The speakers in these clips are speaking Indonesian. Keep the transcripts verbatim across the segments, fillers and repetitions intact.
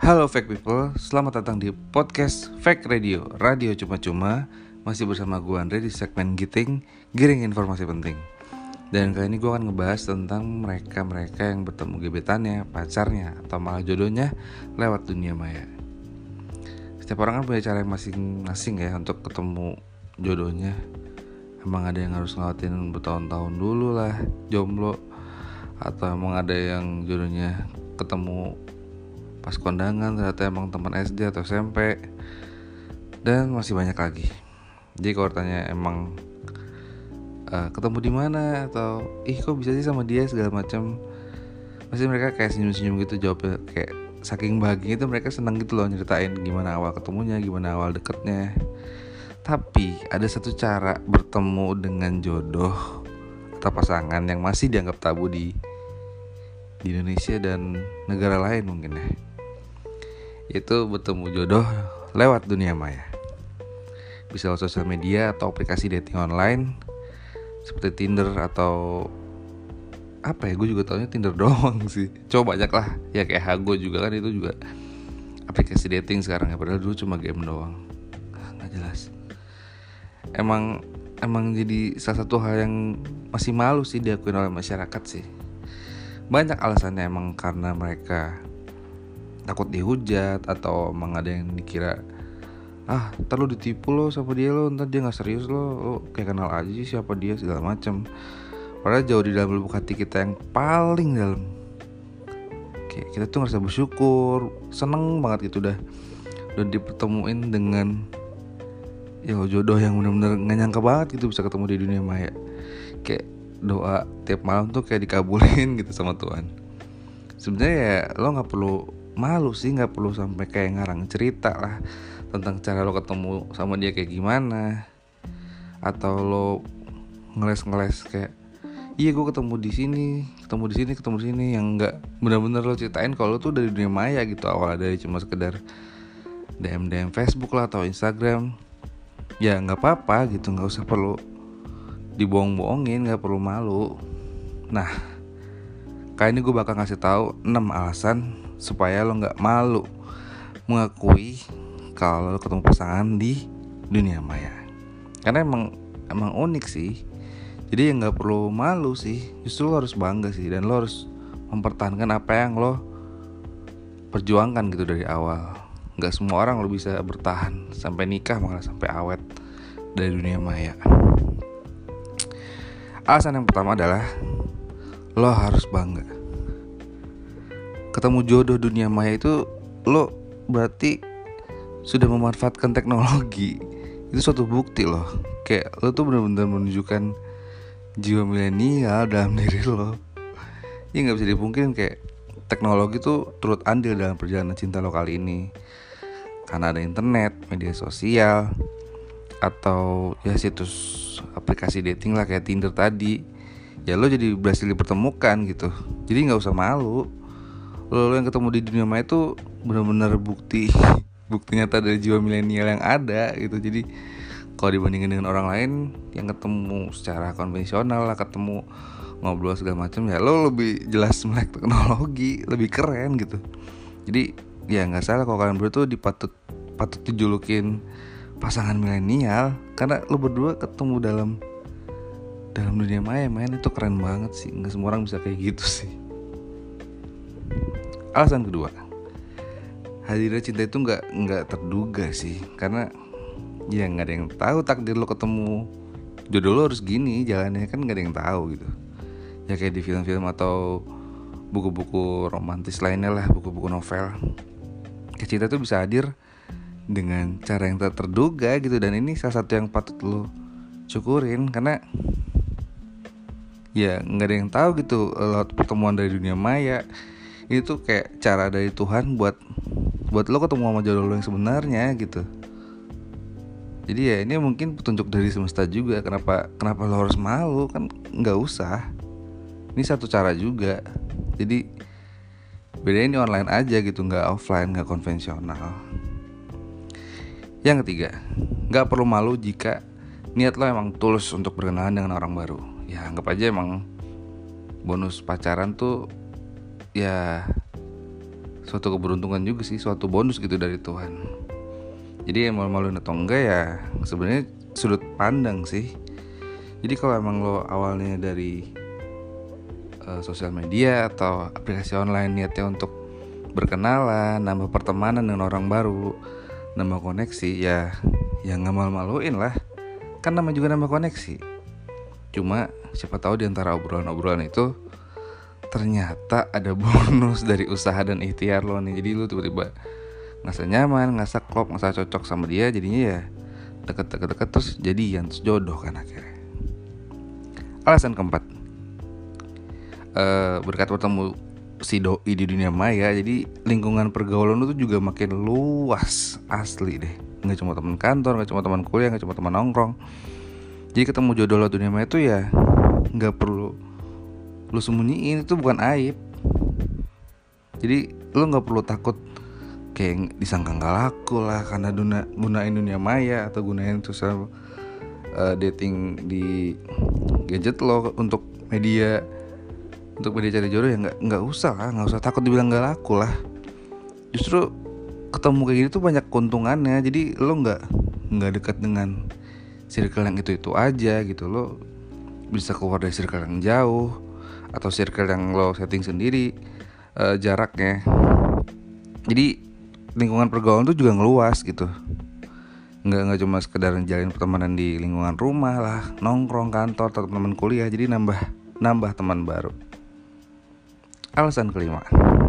Halo Fake People, selamat datang di podcast Fake Radio, radio cuma-cuma. Masih bersama gue Andre di segmen Giting, Giring Informasi Penting. Dan kali ini gue akan ngebahas tentang mereka-mereka yang bertemu gebetannya, pacarnya, atau malah jodohnya lewat dunia maya. Setiap orang kan punya cara yang masing-masing ya untuk ketemu jodohnya. Emang ada yang harus ngelawatin bertahun-tahun dulu lah, jomblo. Atau emang ada yang jodohnya ketemu pas kondangan ternyata emang teman S D atau S M P, dan masih banyak lagi. Jadi kalau tanya emang uh, ketemu di mana atau ih kok bisa sih sama dia segala macam, pasti mereka kayak senyum-senyum gitu jawabnya, kayak saking bahagia itu mereka senang gitu loh nyeritain gimana awal ketemunya, gimana awal deketnya. Tapi ada satu cara bertemu dengan jodoh atau pasangan yang masih dianggap tabu di di Indonesia dan negara lain mungkin ya, itu bertemu jodoh lewat dunia maya. Bisa lewat sosial media atau aplikasi dating online seperti Tinder atau apa ya, gue juga taunya Tinder doang sih. Coba banyak lah ya, kayak Hago juga kan, itu juga aplikasi dating sekarang ya, padahal dulu cuma game doang. Nggak jelas. Emang emang jadi salah satu hal yang masih malu sih diakuin oleh masyarakat sih. Banyak alasannya, emang karena mereka takut dihujat, atau emang ada yang dikira ah ntar lu ditipu lo sama dia, lo ntar dia gak serius lo, lo kayak kenal aja sih siapa dia segala macam. Padahal jauh di dalam lubuk hati kita yang paling dalam, kayak kita tuh ngerasa bersyukur, seneng banget gitu udah udah dipertemuin dengan ya jodoh yang benar-benar gak nyangka banget gitu bisa ketemu di dunia maya. Kayak doa tiap malam tuh kayak dikabulin gitu sama Tuhan. Sebenarnya ya lo nggak perlu malu sih, nggak perlu sampai kayak ngarang cerita lah tentang cara lo ketemu sama dia kayak gimana, atau lo ngeles-ngeles kayak iya gue ketemu di sini, ketemu di sini, ketemu di sini, yang nggak benar-benar lo ceritain kalau lo tuh dari dunia maya gitu. Awalnya dari cuma sekedar D M D M Facebook lah atau Instagram, ya nggak apa-apa gitu, nggak usah perlu dibohong-bohongin, gak perlu malu. Nah, kali ini gue bakal ngasih tahu enam alasan supaya lo gak malu mengakui kalau lo ketemu pasangan di dunia maya. Karena emang emang unik sih. Jadi ya gak perlu malu sih, justru lo harus bangga sih, dan lo harus mempertahankan apa yang lo perjuangkan gitu dari awal. Gak semua orang lo bisa bertahan sampai nikah, malah sampai awet dari dunia maya. Alasan yang pertama adalah lo harus bangga. Ketemu jodoh dunia maya itu lo berarti sudah memanfaatkan teknologi. Itu suatu bukti loh. Kayak lo tuh benar-benar menunjukkan jiwa milenial dalam diri lo. Ya gak bisa dipungkirin, kayak teknologi tuh turut andil dalam perjalanan cinta lo kali ini. Karena ada internet, media sosial, atau ya situs aplikasi dating lah kayak Tinder tadi, ya lo jadi berhasil dipertemukan gitu. Jadi nggak usah malu. Lo, lo yang ketemu di dunia maya itu benar-benar bukti bukti nyata dari jiwa milenial yang ada gitu. Jadi kalau dibandingin dengan orang lain yang ketemu secara konvensional lah, ketemu ngobrol segala macam, ya lo lebih jelas melek teknologi, lebih keren gitu. Jadi ya nggak salah kalau kalian berdua tuh dipatut patut dijulukin pasangan milenial, karena lo berdua ketemu dalam dalam dunia maya, men. Itu keren banget sih, nggak semua orang bisa kayak gitu sih. Alasan kedua, hadirnya cinta itu nggak nggak terduga sih, karena ya nggak ada yang tahu takdir lo ketemu jodoh lo harus gini jalannya, kan nggak ada yang tahu gitu. Ya kayak di film-film atau buku-buku romantis lainnya lah, buku-buku novel, kayak cinta tuh bisa hadir dengan cara yang tak terduga gitu. Dan ini salah satu yang patut lo syukurin, karena ya nggak ada yang tahu gitu lewat pertemuan dari dunia maya. Itu kayak cara dari Tuhan buat buat lo ketemu sama jodoh lo yang sebenarnya gitu. Jadi ya ini mungkin petunjuk dari semesta juga. Kenapa kenapa lo harus malu, kan nggak usah. Ini satu cara juga. Jadi bedanya ini online aja gitu, nggak offline, nggak konvensional. Yang ketiga, gak perlu malu jika niat lo emang tulus untuk berkenalan dengan orang baru. Ya anggap aja emang bonus pacaran tuh ya suatu keberuntungan juga sih, suatu bonus gitu dari Tuhan. Jadi yang malu-maluin atau enggak ya sebenarnya sudut pandang sih. Jadi kalau emang lo awalnya dari uh, sosial media atau aplikasi online niatnya untuk berkenalan, nambah pertemanan dengan orang baru, nambah koneksi, ya ya nggak malu-maluin lah. Kan namanya juga nambah koneksi. Cuma siapa tahu di antara obrolan-obrolan itu ternyata ada bonus dari usaha dan ikhtiar lo nih. Jadi lo tiba-tiba ngerasa nyaman, ngerasa klop, ngerasa cocok sama dia, jadinya ya deket-deket-deket terus jadian, terus jodoh kan akhirnya. Alasan keempat, uh, berkat bertemu si doi di dunia maya, jadi lingkungan pergaulan lu tuh juga makin luas, asli deh. Nggak cuma teman kantor, nggak cuma teman kuliah, nggak cuma teman nongkrong. Jadi ketemu jodoh lo dunia maya tuh ya nggak perlu lu sembunyiin, itu bukan aib. Jadi lu nggak perlu takut kayak disangka nggak laku lah karena guna, gunain dunia maya atau gunain sosial uh, dating di gadget lo untuk media untuk media cari jodoh. Ya nggak nggak usah lah, nggak usah takut dibilang nggak laku lah. Justru ketemu kayak gini tuh banyak keuntungannya. Jadi lo nggak nggak dekat dengan circle yang itu itu aja gitu. Lo bisa keluar dari circle yang jauh atau circle yang lo setting sendiri uh, jaraknya. Jadi lingkungan pergaulan tuh juga ngeluas gitu. Nggak nggak cuma sekedar jalin pertemanan di lingkungan rumah lah, nongkrong, kantor, atau teman kuliah. Jadi nambah nambah teman baru. Alasan kelima,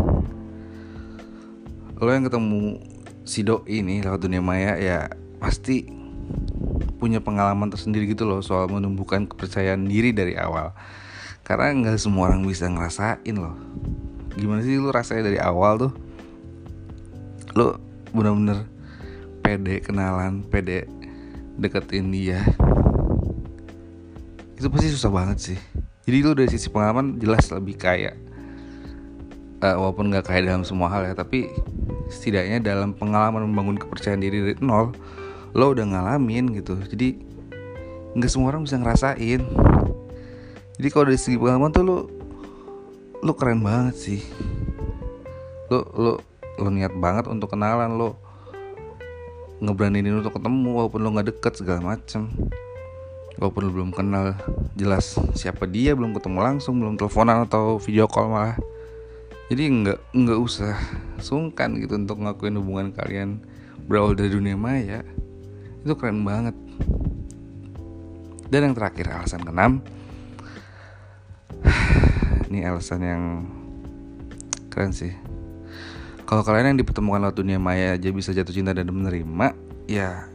lo yang ketemu si doi ini lewat dunia maya ya pasti punya pengalaman tersendiri gitu loh soal menumbuhkan kepercayaan diri dari awal. Karena nggak semua orang bisa ngerasain loh. Gimana sih lo rasanya dari awal tuh lo bener-bener pede kenalan, pede deketin dia. Itu pasti susah banget sih. Jadi lo dari sisi pengalaman jelas lebih kaya, uh, walaupun gak kaya dalam semua hal ya, tapi setidaknya dalam pengalaman membangun kepercayaan diri dari nol lo udah ngalamin gitu. Jadi gak semua orang bisa ngerasain. Jadi kalau dari segi pengalaman tuh lo lo keren banget sih. Lo lo lo niat banget untuk kenalan, lo ngeberaniin untuk ketemu walaupun lo nggak deket segala macem, walaupun lo belum kenal jelas siapa dia, belum ketemu langsung, belum teleponan atau video call malah. Jadi nggak nggak usah sungkan gitu untuk ngakuin hubungan kalian berawal dari dunia maya. Itu keren banget. Dan yang terakhir, alasan keenam, ini alasan yang keren sih. Kalau kalian yang dipertemukan lewat dunia maya aja bisa jatuh cinta dan menerima, ya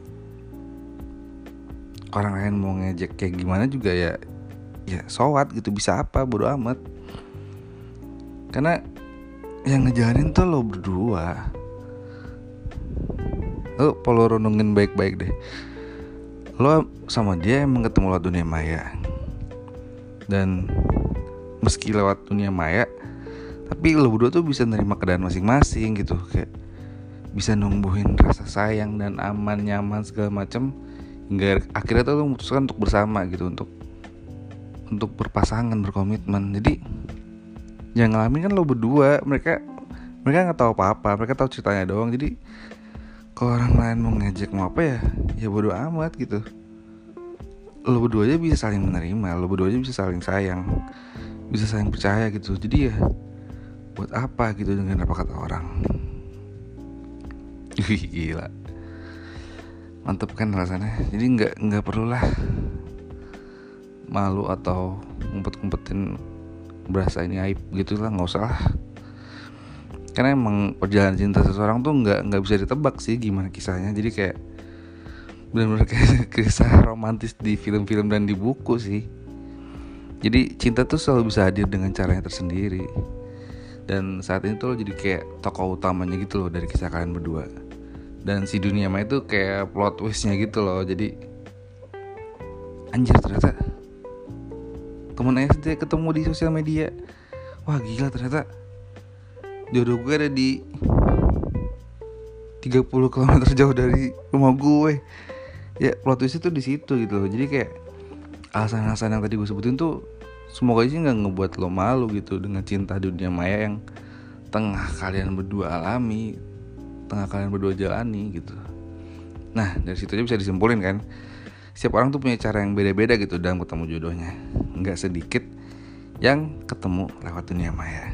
orang lain mau ngejek kayak gimana juga ya ya sowat gitu, bisa apa, bodo amat. Karena yang ngejalanin tuh lo berdua. Lo perlu renungin baik-baik deh. Lo sama dia emang ketemu lewat dunia maya, dan meski lewat dunia maya tapi lo berdua tuh bisa nerima keadaan masing-masing gitu. Kayak bisa numbuhin rasa sayang dan aman, nyaman segala macem, hingga akhirnya tuh lo memutuskan untuk bersama gitu, untuk untuk berpasangan, berkomitmen. Jadi yang ngalamin kan lo berdua. Mereka mereka nggak tahu apa-apa, mereka tahu ceritanya doang. Jadi kalau orang lain mau ngejek mau apa ya ya bodo amat gitu. Lo berdua aja bisa saling menerima, lo berdua aja bisa saling sayang, bisa saling percaya gitu. Jadi ya buat apa gitu dengan apa kata orang. Wih, gila, mantep kan rasanya. Jadi nggak nggak perlulah malu atau ngumpet-ngumpetin berasa ini aib gitulah, nggak usah lah. Karena emang perjalanan cinta seseorang tuh nggak nggak bisa ditebak sih gimana kisahnya. Jadi kayak benar-benar kayak kisah romantis di film-film dan di buku sih. Jadi cinta tuh selalu bisa hadir dengan caranya tersendiri. Dan saat ini tuh lo jadi kayak tokoh utamanya gitu loh dari kisah kalian berdua. Dan si dunia maya itu kayak plot twistnya gitu loh. Jadi anjir, ternyata temen S D ketemu di sosial media. Wah gila, ternyata jodoh gue ada di tiga puluh kilometer jauh dari rumah gue. Ya plot twist itu di situ gitu loh. Jadi kayak alasan-alasan yang tadi gue sebutin tuh semoga sih gak ngebuat lo malu gitu dengan cinta dunia maya yang tengah kalian berdua alami, tengah kalian berdua jalani gitu. Nah dari situ aja bisa disimpulin kan, setiap orang tuh punya cara yang beda-beda gitu dalam ketemu jodohnya. Gak sedikit yang ketemu lewat dunia maya.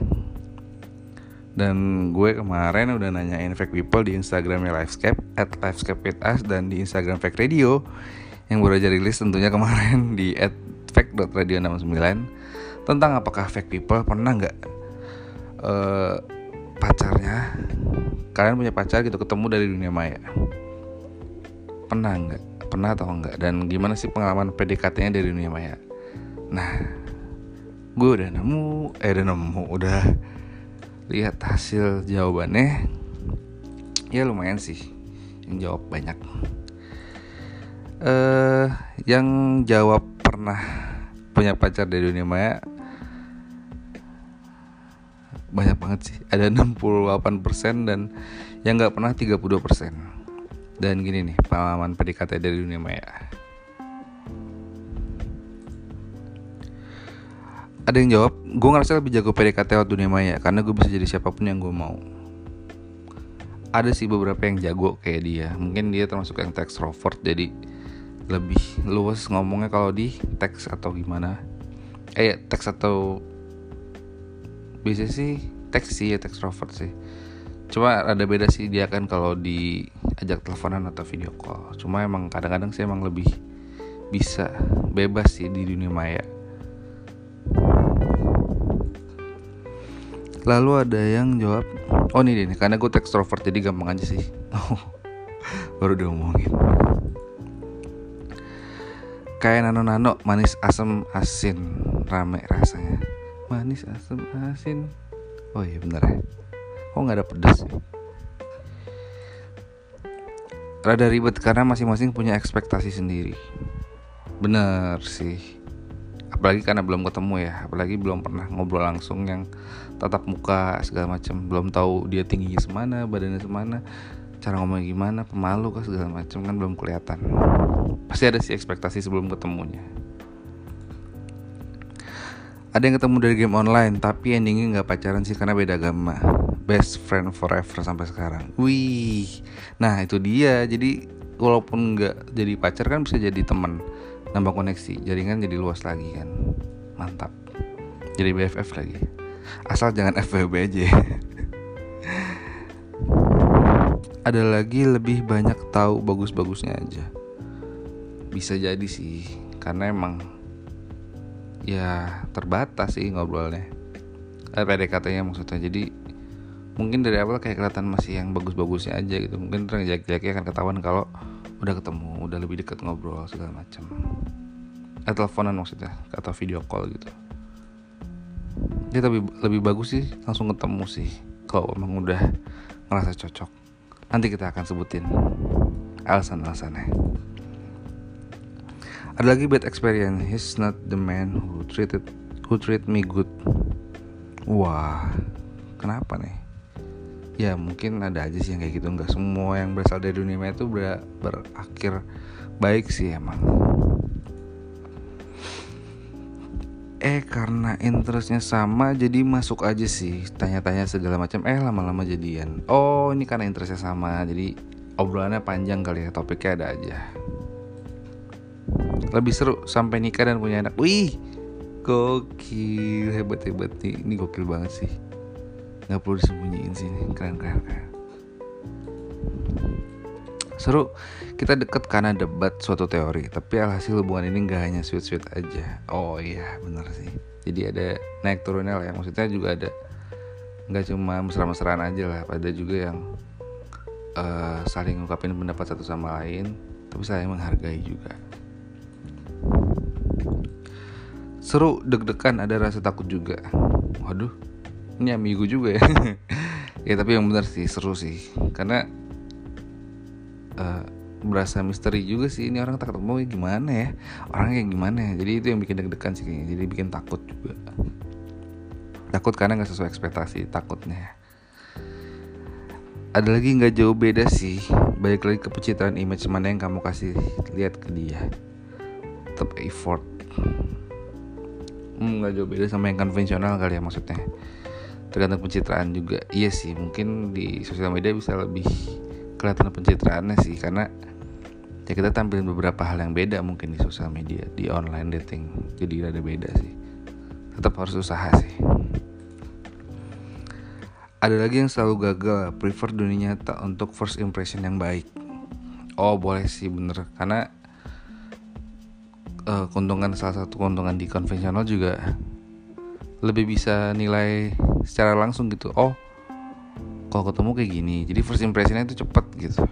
Dan gue kemarin udah nanyain Fake People di Instagramnya Livescape at livescape with us, dan di Instagram Fake Radio yang baru aja rilis tentunya kemarin di at fake dot radio enam sembilan, tentang apakah Fake People pernah gak uh, pacarnya, kalian punya pacar gitu ketemu dari dunia maya. Pernah gak? Pernah atau enggak? Dan gimana sih pengalaman P D K T-nya dari dunia maya? Nah, gue udah nemu, eh udah nemu, udah lihat hasil jawabannya. Ya lumayan sih, yang jawab banyak. Eh, yang jawab pernah punya pacar dari dunia maya banyak banget sih, ada enam puluh delapan persen, dan yang nggak pernah tiga puluh dua persen. Dan gini nih pengalaman P D K T dari dunia maya. Ada yang jawab, gue ngerasa lebih jago P D K T lewat dunia maya karena gue bisa jadi siapapun yang gue mau. Ada sih beberapa yang jago kayak dia, mungkin dia termasuk yang extrovert, jadi lebih luas ngomongnya kalau di teks atau gimana. Eh teks atau biasanya sih teks sih ya, extrovert sih. Cuma ada beda sih dia kan kalau diajak teleponan atau video call. Cuma emang kadang-kadang sih emang lebih bisa bebas sih di dunia maya. Lalu ada yang jawab, oh ini deh, karena gue extrovert jadi gampang aja sih. Oh, baru diomongin. Kayak nano-nano, manis asam asin, rame rasanya. Manis asam asin. Oh iya bener ya. Kok nggak ada pedas ya? Rada ribet karena masing-masing punya ekspektasi sendiri. Bener sih. Apalagi karena belum ketemu ya, apalagi belum pernah ngobrol langsung yang tatap muka segala macam, belum tahu dia tingginya semana, badannya semana, cara ngomongnya gimana, pemalu kah segala macam, kan belum kelihatan. Pasti ada sih ekspektasi sebelum ketemunya. Ada yang ketemu dari game online tapi endingnya nggak pacaran sih karena beda agama. Best friend forever sampai sekarang. Wih, nah itu dia. Jadi walaupun nggak jadi pacar kan bisa jadi teman, nambah koneksi, jaringan jadi luas lagi kan. Mantap. Jadi B F F lagi. Asal jangan F W B aja. Ada lagi lebih banyak tahu bagus-bagusnya aja. Bisa jadi sih, karena emang ya terbatas sih ngobrolnya, eh, P D K T-nya maksudnya. Jadi mungkin dari awal kayak kelihatan masih yang bagus-bagusnya aja gitu. Mungkin terus jelek-jeleknya akan ketahuan kalau udah ketemu, udah lebih dekat ngobrol segala macam. Eh, teleponan maksudnya atau video call gitu. Dia lebih lebih bagus sih langsung ketemu sih kalau emang udah ngerasa cocok. Nanti kita akan sebutin alasan-alasannya. Ada lagi bad experience. He's not the man who treated who treat me good. Wah, kenapa nih? Ya mungkin ada aja sih yang kayak gitu. Nggak semua yang berasal dari dunia maya itu ber- berakhir baik sih emang. Eh karena interestnya sama jadi masuk aja sih, tanya-tanya segala macam. Eh lama-lama jadian. Oh ini karena interestnya sama, jadi obrolannya panjang kali ya, topiknya ada aja. Lebih seru sampai nikah dan punya anak. Wih, gokil, hebat-hebat nih. Ini gokil banget sih. Gak perlu disembunyiin sih, keren-keren. Seru, kita deket karena debat suatu teori, tapi alhasil hubungan ini gak hanya sweet-sweet aja. Oh iya, bener sih. Jadi ada naik turunnya lah ya. Maksudnya juga ada, gak cuma mesra-mesraan aja lah, ada juga yang uh, saling ngungkapin pendapat satu sama lain, tapi saling menghargai juga. Seru, deg-degan, ada rasa takut juga. Waduh, ini ambigu juga ya. Ya tapi yang benar sih, seru sih. Karena uh, berasa misteri juga sih. Ini orang tak ketemu gimana ya, orangnya kayak gimana ya. Jadi itu yang bikin deg-degan sih kayaknya. Jadi bikin takut juga. Takut karena gak sesuai ekspektasi, takutnya. Ada lagi gak jauh beda sih. Balik lagi ke pencitraan image mana yang kamu kasih lihat ke dia. Tetap effort. Hmm, gak jauh beda sama yang konvensional kali ya maksudnya. tergantung pencitraan juga. Iya sih, mungkin di sosial media bisa lebih kelihatan pencitraannya sih, karena ya kita tampilin beberapa hal yang beda mungkin di sosial media, di online dating, jadi ada beda sih. Tetap harus usaha sih. Ada lagi yang selalu gagal, prefer dunia nyata untuk first impression yang baik. Oh boleh sih, bener. Karena uh, keuntungan salah satu keuntungan di konvensional juga lebih bisa nilai secara langsung gitu. Oh, kalau ketemu kayak gini, jadi first impressionnya itu cepet gitu.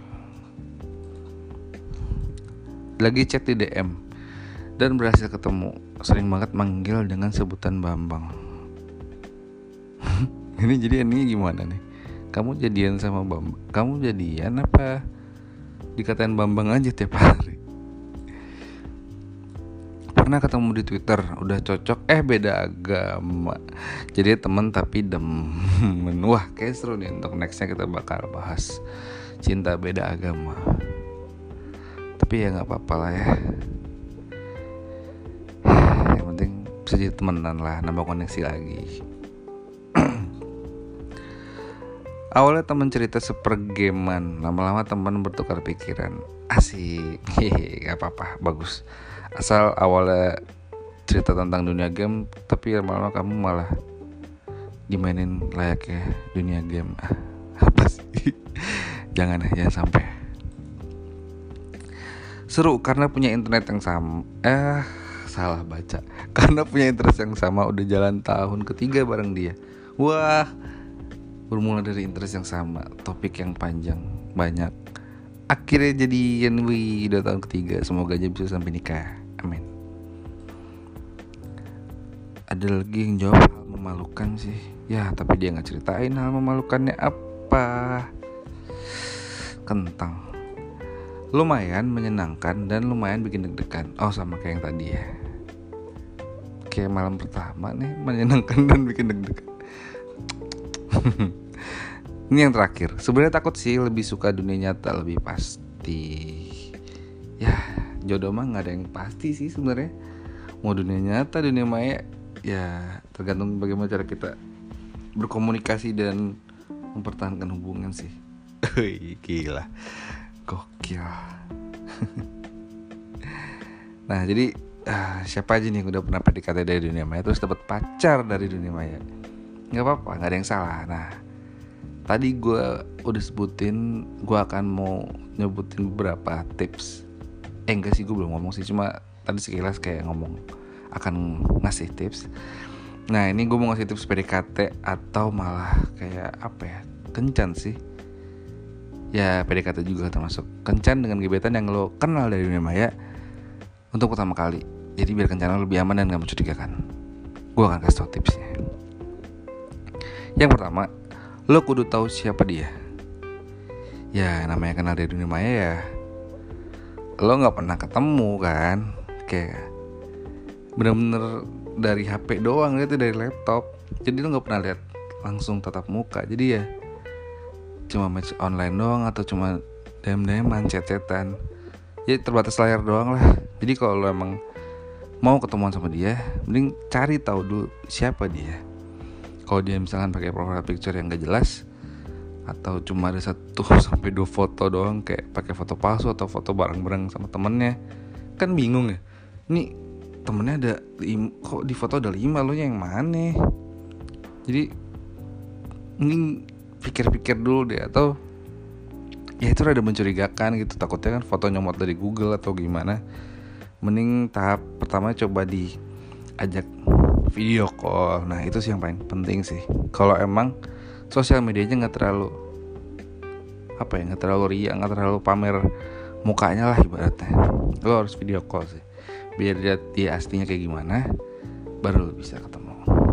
Lagi chat di D M dan berhasil ketemu, sering banget manggil dengan sebutan Bambang. Ini jadi ini gimana nih? Kamu jadian sama Bambang? Kamu jadian apa dikatain Bambang aja tiap hari? Pernah ketemu di Twitter, udah cocok, eh beda agama. Jadi temen tapi demen. Wah kayak seru nih, untuk nextnya kita bakal bahas cinta beda agama. Tapi ya gak apa-apa lah ya. Yang penting bisa jadi temenan lah, nambah koneksi lagi. Awalnya teman cerita sepergeman, lama-lama teman bertukar pikiran. Asik, hehe, gak apa-apa, bagus. Asal awalnya cerita tentang dunia game, tapi lama-lama kamu malah dimainin layaknya dunia game. Ah, apa sih? Jangan ya, jangan sampai. Seru karena punya internet yang sama. Eh, salah baca. Karena punya interest yang sama, udah jalan tahun ketiga bareng dia. Wah, bermula dari interest yang sama, topik yang panjang, banyak. Akhirnya jadian, wih, udah tahun ketiga. Semoga aja bisa sampai nikah, amin. Ada lagi yang jawab hal memalukan sih. Ya, tapi dia gak ceritain hal memalukannya apa. Kentang. Lumayan menyenangkan dan lumayan bikin deg-degan. Oh, sama kayak yang tadi ya. Kayak malam pertama nih, menyenangkan dan bikin deg-degan. Ini yang terakhir. Sebenarnya takut sih, lebih suka dunia nyata, lebih pasti. Ya, jodoh mah nggak ada yang pasti sih sebenarnya. Mau dunia nyata, dunia maya, ya tergantung bagaimana cara kita berkomunikasi dan mempertahankan hubungan sih. Gila, gokil. Nah, jadi uh, siapa aja nih yang udah pernah P D K T dari dunia maya terus dapat pacar dari dunia maya? Nggak apa-apa, nggak ada yang salah. Nah, tadi gue udah sebutin, gue akan mau nyebutin beberapa tips. Eh enggak sih, gue belum ngomong sih, cuma tadi sekilas kayak ngomong akan ngasih tips. Nah ini gue mau ngasih tips P D K T atau malah kayak apa ya, kencan sih. Ya P D K T juga termasuk kencan dengan gebetan yang lo kenal dari dunia maya untuk pertama kali. Jadi biar kencan lo lebih aman dan gak mencurigakan, gue akan kasih tau tipsnya. Yang pertama, lo kudu tahu siapa dia. Ya namanya kenal dari dunia maya ya, lo gak pernah ketemu kan, kayak bener-bener dari H P doang gitu, dari laptop. Jadi lo gak pernah lihat langsung tatap muka. Jadi ya cuma match online doang atau cuma D M-D M-an, chat-chatan. Jadi terbatas layar doang lah. Jadi kalau lo emang mau ketemuan sama dia, mending cari tahu dulu siapa dia. Kalau dia misalkan pakai profile picture yang gak jelas, atau cuma ada satu sampai dua foto doang, kayak pakai foto palsu atau foto bareng-bareng sama temennya, kan bingung ya. Ini temennya ada lima, kok di foto ada lima, lo yang mana? Jadi mending pikir-pikir dulu deh, atau ya itu rada mencurigakan gitu. Takutnya kan foto nyomot dari Google atau gimana. Mending tahap pertama coba diajak video call. Nah itu sih yang paling penting sih. Kalau emang sosial medianya nggak terlalu apa ya, nggak terlalu riak, nggak terlalu pamer mukanya lah ibaratnya, lo harus video call sih, biar lihat dia aslinya kayak gimana, baru lo bisa ketemu.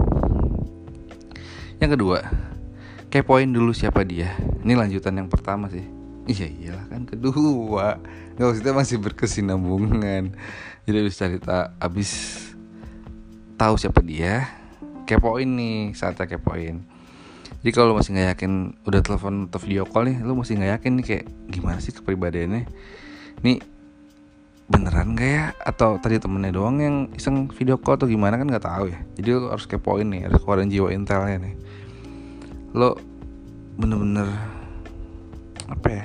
Yang kedua, kepoin dulu siapa dia. Ini lanjutan yang pertama sih. Iya iyalah kan kedua, nggak maksudnya masih berkesinambungan. Jadi habis cari ta- abis tahu siapa dia, kepoin nih, saatnya kepoin. Jadi kalau lo masih nggak yakin, udah telepon atau video call nih, lo masih nggak yakin nih kayak gimana sih kepribadiannya, nih beneran nggak ya? Atau tadi temennya doang yang iseng video call atau gimana, kan nggak tahu ya. Jadi lo harus kepoin nih, harus keluarin jiwa intelnya nih. lo bener-bener apa ya,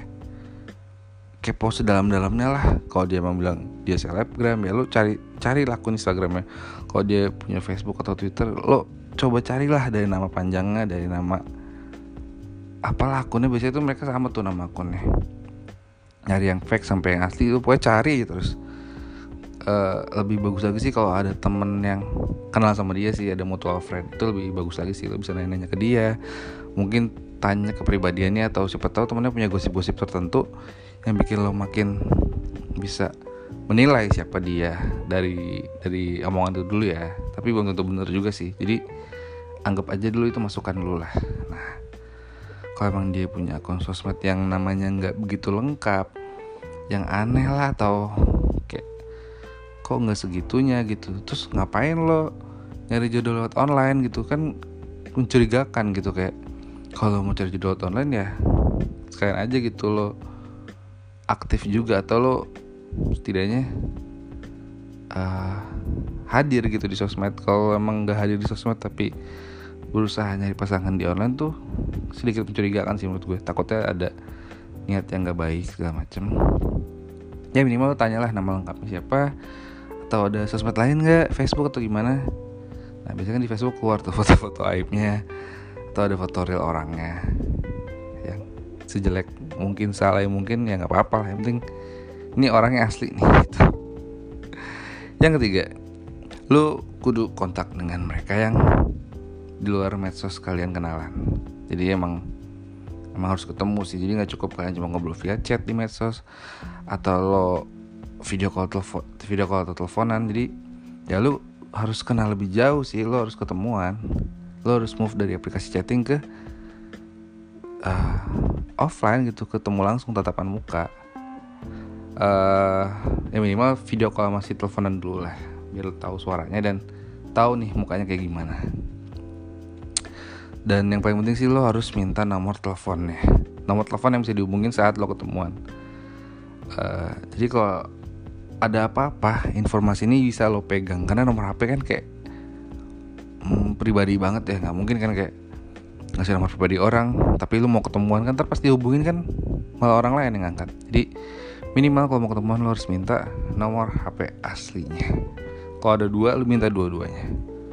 kepo sedalam-dalamnya lah. Kalau dia emang bilang dia selebgram, ya lo cari cari akun Instagramnya. Kalau dia punya Facebook atau Twitter, lo coba carilah dari nama panjangnya, dari nama apalah akunnya. Biasanya tuh mereka sama tuh nama akunnya, nyari yang fake sampai yang asli. Lo pokoknya cari terus. Uh, lebih bagus lagi sih kalau ada temen yang kenal sama dia sih, ada mutual friend, itu lebih bagus lagi sih. Lo bisa nanya-nanya ke dia, mungkin tanya kepribadiannya, atau siapa tahu temennya punya gosip-gosip tertentu yang bikin lo makin bisa menilai siapa dia dari dari omongan itu dulu ya. Tapi belum tentu benar juga sih, jadi anggap aja dulu itu masukan dulu lah. Nah, kalau emang dia punya akun sosmed yang namanya nggak begitu lengkap, yang aneh lah, atau kayak kok nggak segitunya gitu, terus ngapain lo nyari jodoh lewat online gitu kan, mencurigakan gitu. Kayak kalau mau cari jodoh lewat online ya sekalian aja gitu lo aktif juga, atau lo setidaknya uh, hadir gitu di sosmed. Kalau emang nggak hadir di sosmed tapi berusaha nyari pasangan di online tuh sedikit mencurigakan sih menurut gue. Takutnya ada niat yang nggak baik segala macem. Ya minimal tanyalah nama lengkapnya siapa, atau ada sosmed lain nggak, Facebook atau gimana. Nah biasanya kan di Facebook keluar tuh foto-foto aibnya, atau ada foto real orangnya yang sejelek mungkin, salah mungkin, ya nggak apa-apa lah, yang penting ini orangnya asli nih gitu. Yang ketiga, lu kudu kontak dengan mereka yang di luar medsos kalian kenalan. Jadi emang emang harus ketemu sih. Jadi nggak cukup kalian cuma ngobrol via chat di medsos, atau lo video call telepon, video call atau teleponan. Jadi ya lu harus kenal lebih jauh sih. Lo harus ketemuan, lo harus move dari aplikasi chatting ke uh, offline gitu, ketemu langsung tatapan muka. Uh, ya minimal video call masih teleponan dulu lah, biar lo tahu suaranya dan tahu nih mukanya kayak gimana. Dan yang paling penting sih lo harus minta nomor teleponnya, nomor telepon yang bisa dihubungin saat lo ketemuan. Uh, jadi kalau ada apa-apa, informasi ini bisa lo pegang, karena nomor H P kan kayak hmm, pribadi banget ya. Nggak mungkin kan kayak ngasih nomor pribadi orang tapi lo mau ketemuan kan, ntar pas dihubungin kan malah orang lain yang ngangkat. Jadi minimal kalau mau ketemuan lo harus minta nomor H P aslinya. Kalau ada dua, lo minta dua-duanya.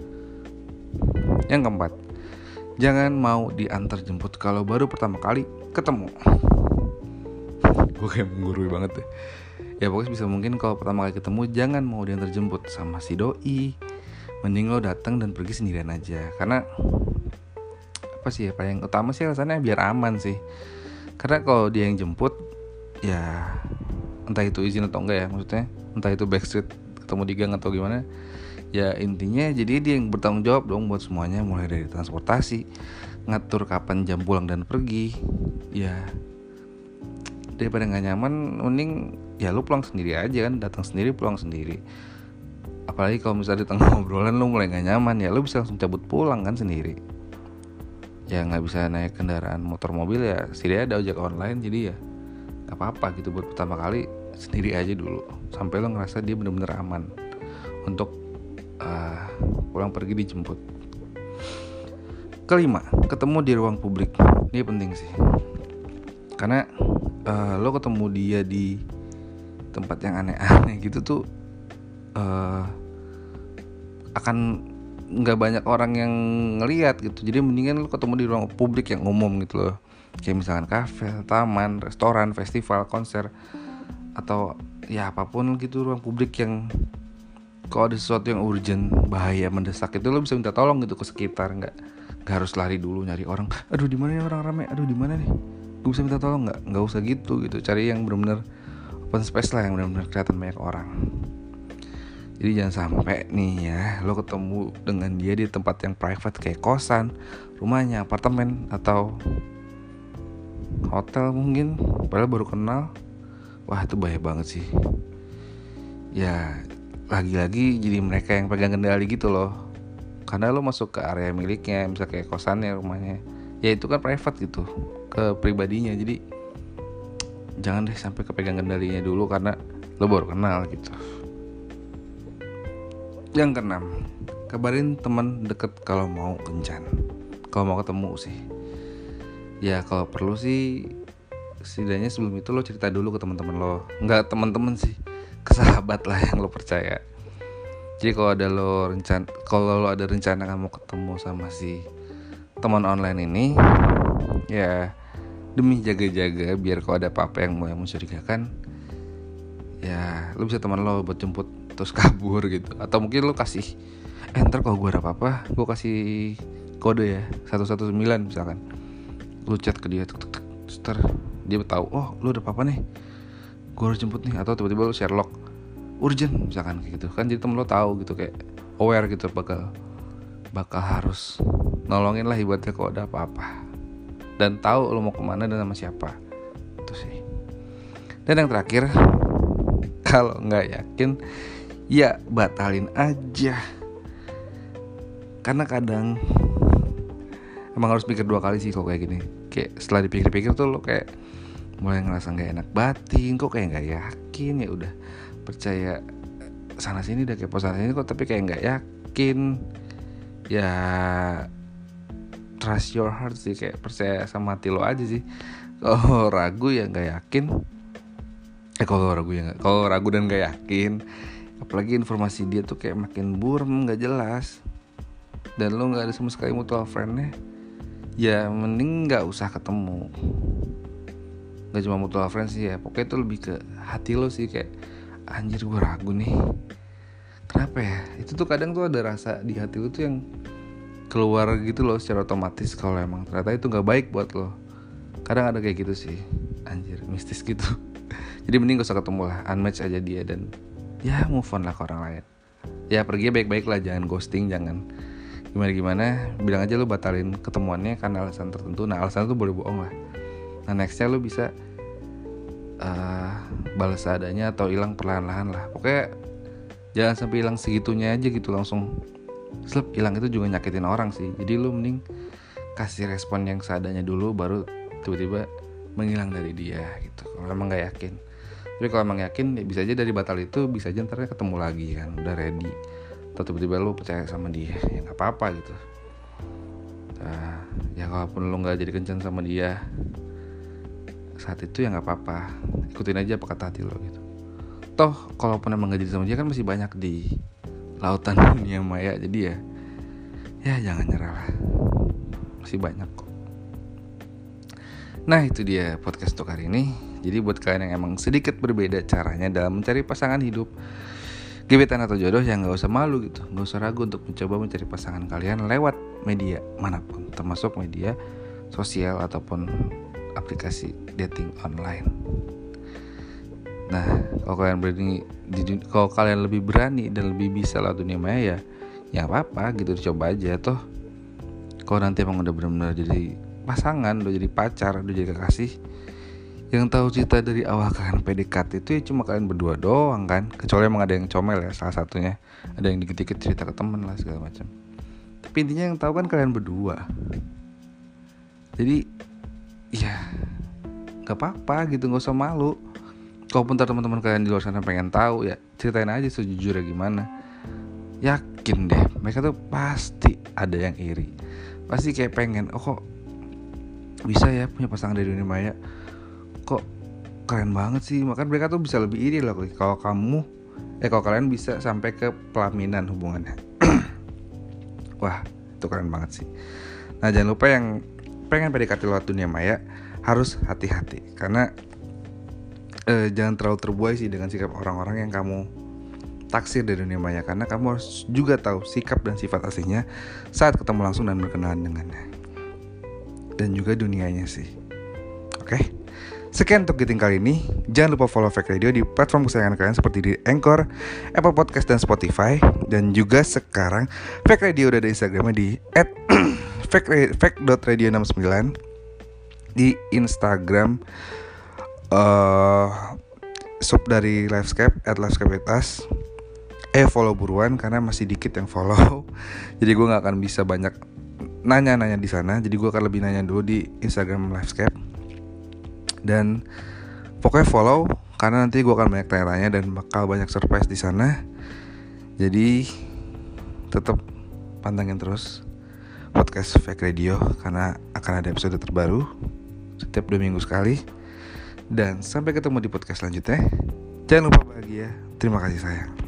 Yang keempat, jangan mau diantar jemput kalau baru pertama kali ketemu. Gue kayak menggurui banget deh. Ya pokoknya bisa mungkin kalau pertama kali ketemu jangan mau diantar jemput sama si doi. Mending lo datang dan pergi sendirian aja. Karena apa sih ya, paling utama sih alasannya biar aman sih. Karena kalau dia yang jemput, ya entah itu izin atau enggak ya, maksudnya entah itu backstreet ketemu di gang atau gimana, ya intinya jadi dia yang bertanggung jawab dong buat semuanya, mulai dari transportasi, ngatur kapan jam pulang dan pergi. Ya daripada nggak nyaman, mending ya lu pulang sendiri aja kan, datang sendiri pulang sendiri. Apalagi kalau misalnya di tengah obrolan lu mulai nggak nyaman, ya lu bisa langsung cabut pulang kan sendiri. Ya nggak bisa naik kendaraan motor mobil, ya setidaknya ada ojek online. Jadi ya nggak apa-apa gitu buat pertama kali sendiri aja dulu, sampai lo ngerasa dia benar-benar aman untuk uh, pulang pergi dijemput. Kelima, ketemu di ruang publik. Ini penting sih, karena uh, lo ketemu dia di tempat yang aneh-aneh gitu tuh uh, akan nggak banyak orang yang ngelihat gitu. Jadi mendingan lo ketemu di ruang publik yang umum gitu loh, kayak misalkan kafe, taman, restoran, festival, konser, atau ya apapun gitu, ruang publik yang kalau ada sesuatu yang urgent, bahaya, mendesak, itu lo bisa minta tolong gitu ke sekitar. Nggak nggak harus lari dulu nyari orang. Aduh di mana nih orang rame? Aduh di mana nih? Gue bisa minta tolong nggak? Nggak usah gitu gitu. Cari yang benar-benar open space lah, yang benar-benar kelihatan banyak orang. Jadi jangan sampai nih ya lo ketemu dengan dia di tempat yang private kayak kosan, rumahnya, apartemen, atau hotel mungkin, padahal baru kenal. Wah itu bahaya banget sih. Ya lagi-lagi jadi mereka yang pegang kendali gitu loh, karena lo masuk ke area miliknya, misalnya kayak kosannya, rumahnya, ya itu kan private gitu, ke pribadinya. Jadi jangan deh sampai kepegang kendalinya dulu karena lo baru kenal gitu. Yang keenam, kabarin teman deket kalau mau kencan, kalau mau ketemu sih. ya kalau perlu sih setidaknya sebelum itu lo cerita dulu ke teman-teman lo, nggak teman-teman sih, ke sahabat lah yang lo percaya. Jadi kalau ada lo rencana, kalau lo ada rencana kamu ketemu sama si teman online ini, ya demi jaga-jaga biar kalau ada apa-apa yang mau yang mencurigakan, ya lo bisa teman lo buat jemput terus kabur gitu. Atau mungkin lo kasih, eh ntar kalau gue ada apa-apa, gue kasih kode ya satu satu sembilan misalkan. Lo chat ke dia, tuk tuk tuk, ntar dia tahu, oh lo ada apa-apa nih, gue harus jemput nih. Atau tiba-tiba lo Sherlock, urgent misalkan kayak gitu kan, jadi temen lo tahu gitu, kayak aware gitu, bakal bakal harus nolongin lah ibaratnya kalau ada apa-apa, dan tahu lo mau kemana dan sama siapa. Itu sih. Dan yang terakhir, kalau nggak yakin ya batalin aja, karena kadang emang harus pikir dua kali sih kalau kayak gini. Kayak setelah dipikir-pikir tuh lo kayak mulai ngerasa nggak enak batin, kok kayak nggak yakin. Ya udah percaya sana sini, udah kepo sana sini kok, tapi kayak nggak yakin. Ya trust your heart sih, kayak percaya sama hati lo aja sih. Kalau ragu ya nggak yakin. Eh kalau ragu ya nggak, kalau ragu dan nggak yakin, apalagi informasi dia tuh kayak makin buram, nggak jelas, dan lo nggak ada sama sekali mutual friendnya, ya mending nggak usah ketemu. Nggak cuma mutual friend sih ya, pokoknya itu lebih ke hati lo sih, kayak anjir gue ragu nih, kenapa ya? Itu tuh kadang tuh ada rasa di hati lo tuh yang keluar gitu loh secara otomatis kalau emang ternyata itu nggak baik buat lo. Kadang ada kayak gitu sih, anjir mistis gitu. Jadi mending gak usah ketemu lah, unmatch aja dia, dan ya move on lah ke orang lain. Ya pergi baik-baik lah, jangan ghosting, jangan gimana-gimana. Bilang aja lo batalin ketemuannya karena alasan tertentu. Nah alasan itu boleh bohong lah. Nah nextnya lo bisa uh, balas seadanya atau hilang perlahan-lahan lah. Pokoknya jangan sampai hilang segitunya aja gitu, langsung slep hilang. Itu juga nyakitin orang sih. Jadi lo mending kasih respon yang seadanya dulu, baru tiba-tiba menghilang dari dia gitu, kalau emang gak yakin. Tapi kalau emang yakin, ya bisa aja dari batal itu bisa aja ntar ketemu lagi kan, udah ready. Atau tiba-tiba lo percaya sama dia, ya gak apa-apa gitu. Nah, ya kalaupun lo gak jadi kencan sama dia saat itu, ya gak apa-apa, ikutin aja apa kata hati lo gitu. Toh kalaupun emang gak jadi sama dia kan masih banyak di lautan dunia maya. Jadi ya Ya jangan nyerah lah, masih banyak kok. Nah itu dia podcast untuk hari ini. Jadi buat kalian yang emang sedikit berbeda caranya dalam mencari pasangan hidup, gebetan atau jodoh, ya gak usah malu gitu, gak usah ragu untuk mencoba mencari pasangan kalian lewat media manapun, termasuk media sosial ataupun aplikasi dating online. Nah kalau kalian berani, kalau kalian lebih berani dan lebih bisa lewat dunia maya, ya ya apa-apa gitu, dicoba aja. Toh kalau nanti emang udah benar-benar jadi pasangan, udah jadi pacar, udah jadi kekasih, yang tahu cerita dari awal kalian P D K T itu ya cuma kalian berdua doang kan. Kecuali emang ada yang comel ya, salah satunya, ada yang dikit-dikit cerita ke temen lah segala macam. Tapi intinya yang tahu kan kalian berdua. Jadi ya gak apa-apa gitu, gak usah malu. Kalaupun ntar teman-teman kalian di luar sana pengen tahu, ya ceritain aja sejujurnya gimana. Yakin deh, mereka tuh pasti ada yang iri, pasti kayak pengen, oh kok bisa ya punya pasangan dari dunia maya, kok keren banget sih. Makanya mereka tuh bisa lebih iri loh kalau kamu eh kalau kalian bisa sampai ke pelaminan hubungannya. Wah itu keren banget sih. Nah jangan lupa yang pengen P D K T lewat dunia maya harus hati-hati, karena eh, jangan terlalu terbuai sih dengan sikap orang-orang yang kamu taksir dari dunia maya, karena kamu harus juga tahu sikap dan sifat aslinya saat ketemu langsung dan berkenalan dengannya, dan juga dunianya sih. Oke, sekian untuk Giting kali ini. Jangan lupa follow Fake Radio di platform kesayangan kalian seperti di Anchor, Apple Podcast, dan Spotify. Dan juga sekarang Fake Radio udah ada Instagramnya di at fake dot radio enam sembilan di Instagram. uh, Sub dari Livescape at livescape.us. Eh follow buruan karena masih dikit yang follow. Jadi gue gak akan bisa banyak nanya-nanya di sana. Jadi gue akan lebih nanya dulu di Instagram Livescape. Dan pokoknya follow, karena nanti gue akan banyak tanya-tanya dan bakal banyak surprise di sana. Jadi tetap pantengin terus podcast Fake Radio, karena akan ada episode terbaru. setiap dua minggu sekali. Dan sampai ketemu di podcast selanjutnya. Jangan lupa bahagia. Terima kasih sayang.